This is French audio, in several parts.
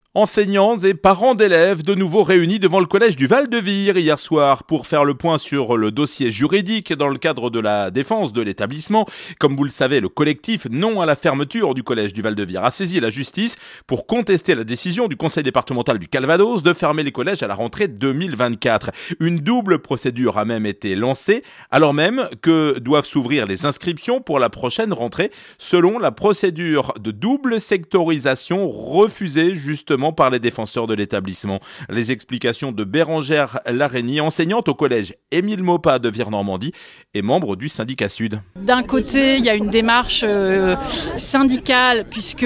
Enseignants et parents d'élèves de nouveau réunis devant le collège du Val-de-Vire hier soir pour faire le point sur le dossier juridique dans le cadre de la défense de l'établissement. Comme vous le savez, le collectif Non à la fermeture du collège du Val-de-Vire a saisi la justice pour contester la décision du conseil départemental du Calvados de fermer les collèges à la rentrée 2024. Une double procédure a même été lancée, alors même que doivent s'ouvrir les inscriptions pour la prochaine rentrée, selon la procédure de double sectorisation refusée justement par les défenseurs de l'établissement. Les explications de Bérangère Larreny, enseignante au collège Émile Maupas de Vire-Normandie et membre du syndicat Sud. D'un côté, il y a une démarche syndicale puisque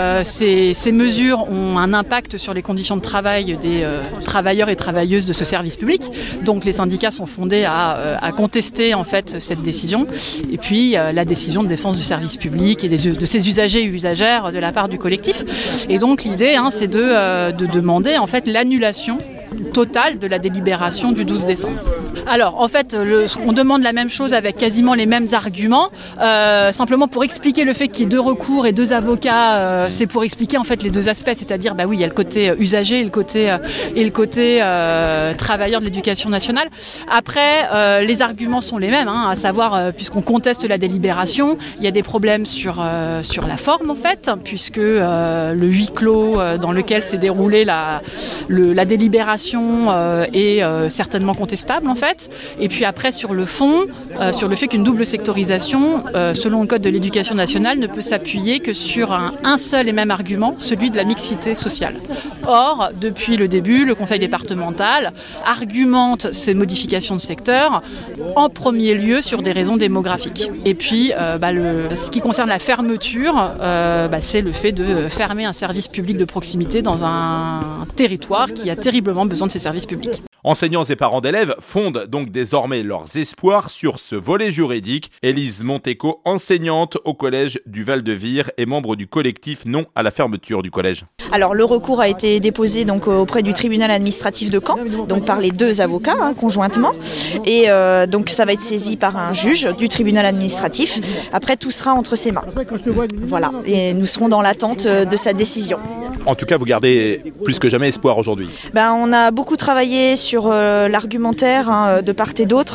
ces mesures ont un impact sur les conditions de travail des travailleurs et travailleuses de ce service public. Donc les syndicats sont fondés à contester en fait cette décision. Et puis la décision de défense du service public et de ses usagers et usagères de la part du collectif. Et donc l'idée, c'est de demander en fait l'annulation totale de la délibération du 12 décembre. Alors en fait, on demande la même chose avec quasiment les mêmes arguments, simplement pour expliquer le fait qu'il y ait deux recours et deux avocats, c'est pour expliquer en fait les deux aspects, c'est-à-dire il y a le côté usager et le côté travailleur de l'éducation nationale. Après, les arguments sont les mêmes, à savoir puisqu'on conteste la délibération, il y a des problèmes sur la forme en fait, puisque le huis clos dans lequel s'est déroulée la délibération est certainement contestable en fait. Et puis après sur le fond, sur le fait qu'une double sectorisation, selon le code de l'éducation nationale, ne peut s'appuyer que sur un seul et même argument, celui de la mixité sociale. Or, depuis le début, le conseil départemental argumente ces modifications de secteur en premier lieu sur des raisons démographiques. Et puis, ce qui concerne la fermeture, c'est le fait de fermer un service public de proximité dans un territoire qui a terriblement besoin de ces services publics. Enseignants et parents d'élèves fondent donc désormais leurs espoirs sur ce volet juridique. Élise Monteco, enseignante au collège du Val-de-Vire et membre du collectif Non à la fermeture du collège. Alors le recours a été déposé donc auprès du tribunal administratif de Caen, donc par les deux avocats conjointement, et donc ça va être saisi par un juge du tribunal administratif. Après tout sera entre ses mains. Voilà, et nous serons dans l'attente de sa décision. En tout cas, vous gardez plus que jamais espoir aujourd'hui. On a beaucoup travaillé sur l'argumentaire de part et d'autre.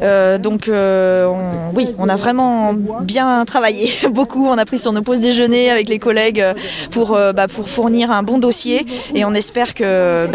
On a vraiment bien travaillé. Beaucoup, on a pris sur nos pauses déjeuner avec les collègues pour fournir un bon dossier. Et on espère que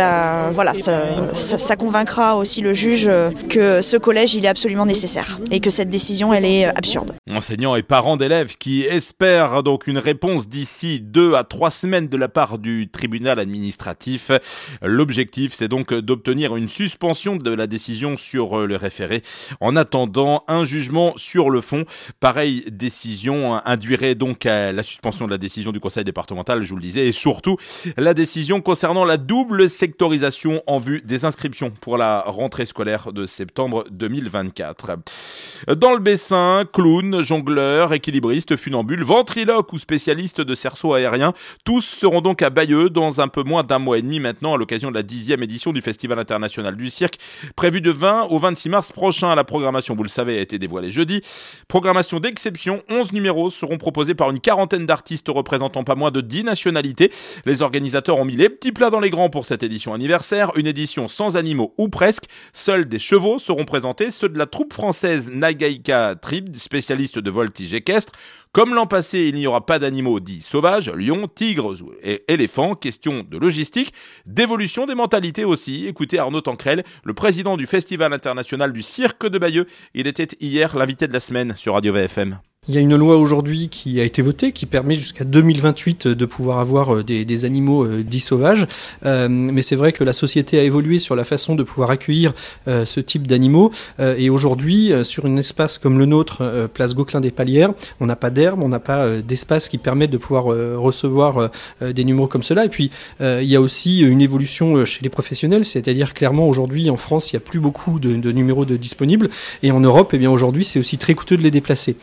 ça convaincra aussi le juge que ce collège, il est absolument nécessaire. Et que cette décision, elle est absurde. Enseignants et parents d'élèves qui espèrent donc une réponse d'ici 2 à 3 semaines de la part du tribunal administratif. L'objectif, c'est donc d'obtenir une suspension de la décision sur le référé en attendant un jugement sur le fond. Pareille décision induirait donc la suspension de la décision du conseil départemental, je vous le disais, et surtout la décision concernant la double sectorisation en vue des inscriptions pour la rentrée scolaire de septembre 2024. Dans le Bessin, clowns, jongleurs, équilibristes, funambules, ventriloques ou spécialistes de cerceau aérien, tous seront donc à Bayeux dans un peu moins d'un mois et demi maintenant à l'occasion de la 10e édition du Festival international du cirque, prévu de 20 au 26 mars prochain. La programmation, vous le savez, a été dévoilée jeudi. Programmation d'exception, 11 numéros seront proposés par une quarantaine d'artistes représentant pas moins de 10 nationalités. Les organisateurs ont mis les petits plats dans les grands pour cette édition anniversaire, une édition sans animaux ou presque. Seuls des chevaux seront présentés, ceux de la troupe française Nagaïka Trip, spécialiste de voltige équestre. Comme l'an passé, il n'y aura pas d'animaux dits sauvages, lions, tigres et éléphants. Question de logistique, d'évolution des mentalités aussi. Écoutez Arnaud Tancrel, le président du Festival international du cirque de Bayeux. Il était hier l'invité de la semaine sur Radio VFM. Il y a une loi aujourd'hui qui a été votée qui permet jusqu'à 2028 de pouvoir avoir des animaux dits sauvages. Mais c'est vrai que la société a évolué sur la façon de pouvoir accueillir ce type d'animaux. Et aujourd'hui, sur un espace comme le nôtre, place Gauquelin des Palières, on n'a pas d'herbe, on n'a pas d'espace qui permet de pouvoir recevoir des numéros comme cela. Et puis, il y a aussi une évolution chez les professionnels, c'est-à-dire clairement aujourd'hui en France, il n'y a plus beaucoup de numéros disponibles. Et en Europe, aujourd'hui, c'est aussi très coûteux de les déplacer.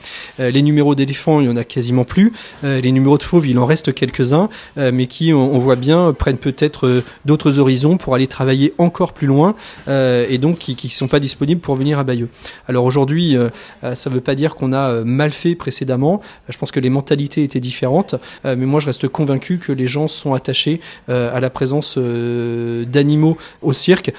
Les numéros d'éléphants, il y en a quasiment plus. Les numéros de fauves, il en reste quelques-uns, mais qui, on voit bien, prennent peut-être d'autres horizons pour aller travailler encore plus loin, et donc qui sont pas disponibles pour venir à Bayeux. Alors aujourd'hui, ça veut pas dire qu'on a mal fait précédemment. Je pense que les mentalités étaient différentes, mais moi je reste convaincu que les gens sont attachés à la présence d'animaux au cirque.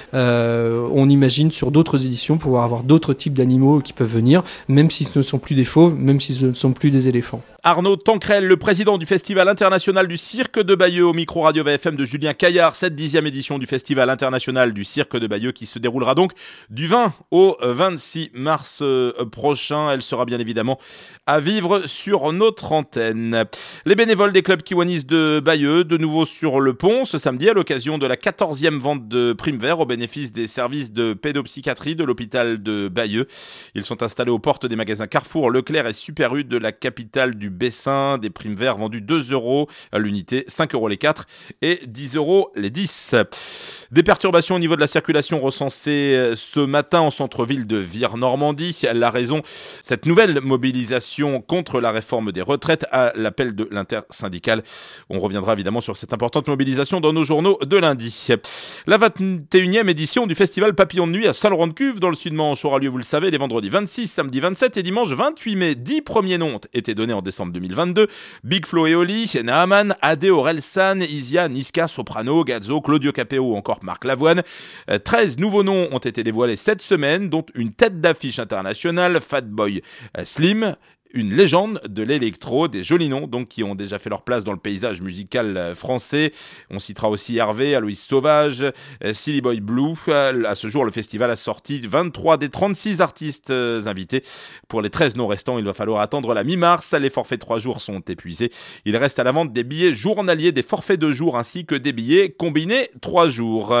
On imagine sur d'autres éditions pouvoir avoir d'autres types d'animaux qui peuvent venir, même si ce ne sont plus des fauves, même si ce ne sont plus des éléphants. Arnaud Tancrel, le président du Festival international du cirque de Bayeux, au micro Radio VFM de Julien Caillard, cette 10e édition du Festival international du cirque de Bayeux qui se déroulera donc du 20 au 26 mars prochain. Elle sera bien évidemment à vivre sur notre antenne. Les bénévoles des clubs kiwanis de Bayeux, de nouveau sur le pont ce samedi à l'occasion de la 14e vente de primes verts au bénéfice des services de pédopsychiatrie de l'hôpital de Bayeux. Ils sont installés aux portes des magasins Carrefour, Leclerc et Super U de la capitale du Bessin. Des primes verts vendus 2 € à l'unité, 5 € les 4 et 10 € les 10. Des perturbations au niveau de la circulation recensées ce matin en centre-ville de Vire-Normandie. La raison, cette nouvelle mobilisation contre la réforme des retraites à l'appel de l'intersyndicale. On reviendra évidemment sur cette importante mobilisation dans nos journaux de lundi. La 21e édition du festival Papillon de Nuit à Saint-Laurent-de-Cuve dans le Sud-Manche aura lieu, vous le savez, les vendredis 26, samedi 27 et dimanche 28 mai. 10 premiers noms étaient donnés en décembre 2022. Big Flo et Oli, Naaman, Ade, Orelsan, Isia, Niska, Soprano, Gazzo, Claudio Capéo ou encore Marc Lavoine. 13 nouveaux noms ont été dévoilés cette semaine, dont une tête d'affiche internationale, Fatboy Slim, une légende de l'électro, des jolis noms donc qui ont déjà fait leur place dans le paysage musical français. On citera aussi Hervé, Aloïs Sauvage, Silly Boy Blue. À ce jour, le festival a sorti 23 des 36 artistes invités. Pour les 13 noms restants, il va falloir attendre la mi-mars. Les forfaits 3 jours sont épuisés. Il reste à la vente des billets journaliers, des forfaits 2 jours ainsi que des billets combinés 3 jours.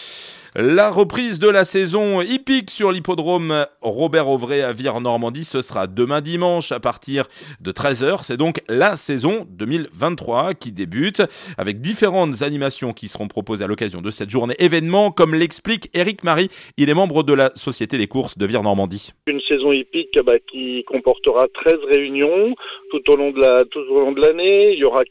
La reprise de la saison hippique sur l'hippodrome Robert-Auvray à Vire-Normandie, ce sera demain dimanche à partir de 13h. C'est donc la saison 2023 qui débute avec différentes animations qui seront proposées à l'occasion de cette journée événement, comme l'explique Éric Marie. Il est membre de la Société des courses de Vire-Normandie. Une saison hippique qui comportera 13 réunions tout au long de l'année. Il y aura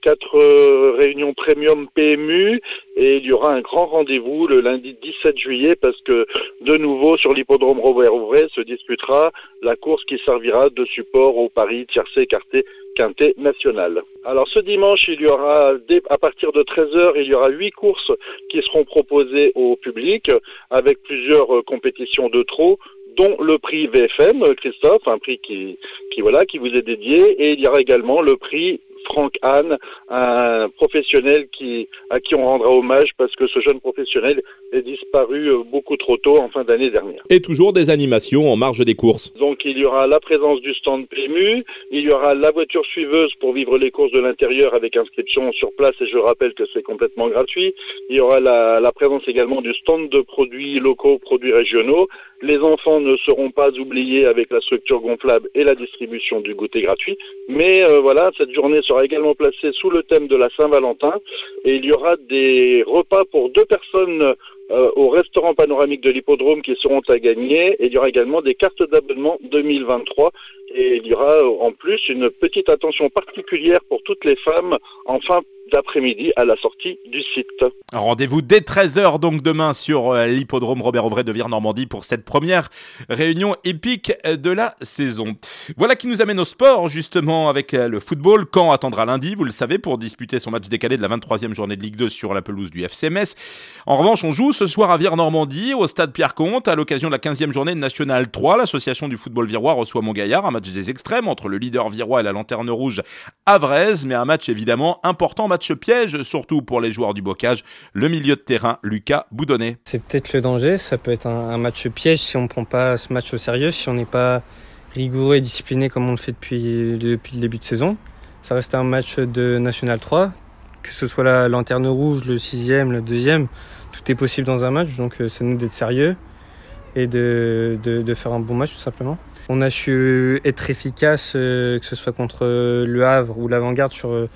4 réunions premium PMU et il y aura un grand rendez-vous le lundi 17 juillet parce que de nouveau sur l'hippodrome Robert-Auvray se disputera la course qui servira de support au Paris tiercé écarté quintet national. Alors ce dimanche, il y aura à partir de 13h, il y aura 8 courses qui seront proposées au public avec plusieurs compétitions de trot, dont le prix VFM, Christophe, un prix qui vous est dédié, et il y aura également le prix Franck Hahn, un professionnel à qui on rendra hommage parce que ce jeune professionnel est disparu beaucoup trop tôt en fin d'année dernière. Et toujours des animations en marge des courses. Donc il y aura la présence du stand PMU, il y aura la voiture suiveuse pour vivre les courses de l'intérieur avec inscription sur place et je rappelle que c'est complètement gratuit. Il y aura la présence également du stand de produits locaux, produits régionaux. Les enfants ne seront pas oubliés avec la structure gonflable et la distribution du goûter gratuit. Mais cette journée sera également placée sous le thème de la Saint-Valentin et il y aura des repas pour 2 personnes au restaurant panoramique de l'hippodrome qui seront à gagner et il y aura également des cartes d'abonnement 2023 et il y aura en plus une petite attention particulière pour toutes les femmes en fin d'après-midi à la sortie du site. Rendez-vous dès 13h donc demain sur l'hippodrome Robert-Auvray de Vire-Normandie pour cette première réunion épique de la saison. Voilà qui nous amène au sport justement avec le football. Caen attendra lundi, vous le savez, pour disputer son match décalé de la 23e journée de Ligue 2 sur la pelouse du FC Metz. En revanche, on joue ce soir à Vire-Normandie au stade Pierre-Comte à l'occasion de la 15e journée de National 3. L'association du football virois reçoit Montgaillard, un match des extrêmes entre le leader virois et la lanterne rouge Avrez, mais un match évidemment important, match piège, surtout pour les joueurs du bocage, le milieu de terrain Lucas Boudonnet. C'est peut-être le danger, ça peut être un match piège si on ne prend pas ce match au sérieux, si on n'est pas rigoureux et discipliné comme on le fait depuis le début de saison. Ça reste un match de National 3, que ce soit la lanterne rouge, le 6e, le 2e, tout est possible dans un match, donc c'est nous d'être sérieux et de faire un bon match tout simplement. On a su être efficace, que ce soit contre le Havre ou l'Avant-Garde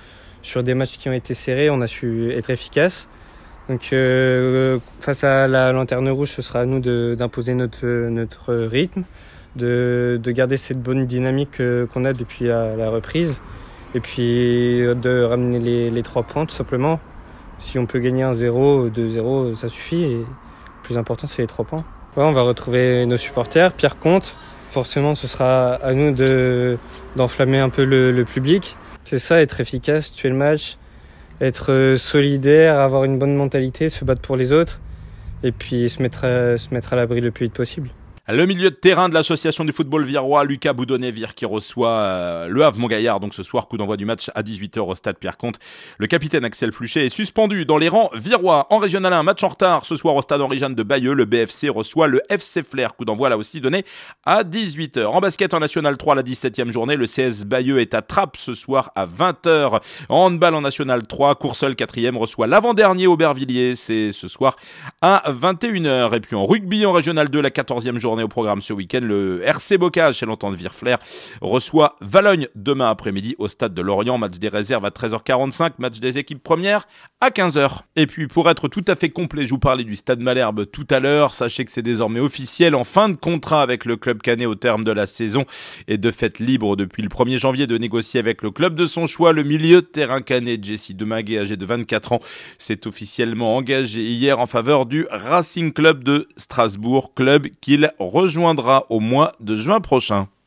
sur des matchs qui ont été serrés, on a su être efficace. Donc face à la lanterne rouge, ce sera à nous d'imposer notre rythme, de garder cette bonne dynamique qu'on a depuis la reprise. Et puis de ramener les 3 points tout simplement. Si on peut gagner 1-0, 2-0, ça suffit. Et le plus important, c'est les 3 points. Ouais, on va retrouver nos supporters. Pierre compte. Forcément, ce sera à nous d'enflammer un peu le public. C'est ça, être efficace, tuer le match, être solidaire, avoir une bonne mentalité, se battre pour les autres et puis se mettre à l'abri le plus vite possible. Le milieu de terrain de l'association du football virois, Lucas Boudonnet-Vire, qui reçoit le Havre-Montgaillard. Donc ce soir, coup d'envoi du match à 18h au stade Pierre-Comte. Le capitaine Axel Fluchet est suspendu dans les rangs virois. En Régional 1, match en retard ce soir au stade Henri-Jeanne de Bayeux. Le BFC reçoit le FC Flers. Coup d'envoi là aussi donné à 18h. En basket en National 3, la 17e journée, le CS Bayeux est à Trappes ce soir à 20h. En handball en National 3, Courseulles 4e reçoit l'avant-dernier Aubervilliers. C'est ce soir à 21h. Et puis en rugby en Régional 2, la 14e journée au programme ce week-end, le RC Bocage chez l'entente Vireflers reçoit Valogne demain après-midi au stade de Lorient. Match des réserves à 13h45, match des équipes premières à 15h. Et puis pour être tout à fait complet, je vous parlais du stade Malherbe tout à l'heure. Sachez que c'est désormais officiel, en fin de contrat avec le club canet au terme de la saison et de fait libre depuis le 1er janvier de négocier avec le club de son choix. Le milieu de terrain canet Jesse Demaguet, âgé de 24 ans, s'est officiellement engagé hier en faveur du Racing Club de Strasbourg, club qu'il rejoindra au mois de juin prochain.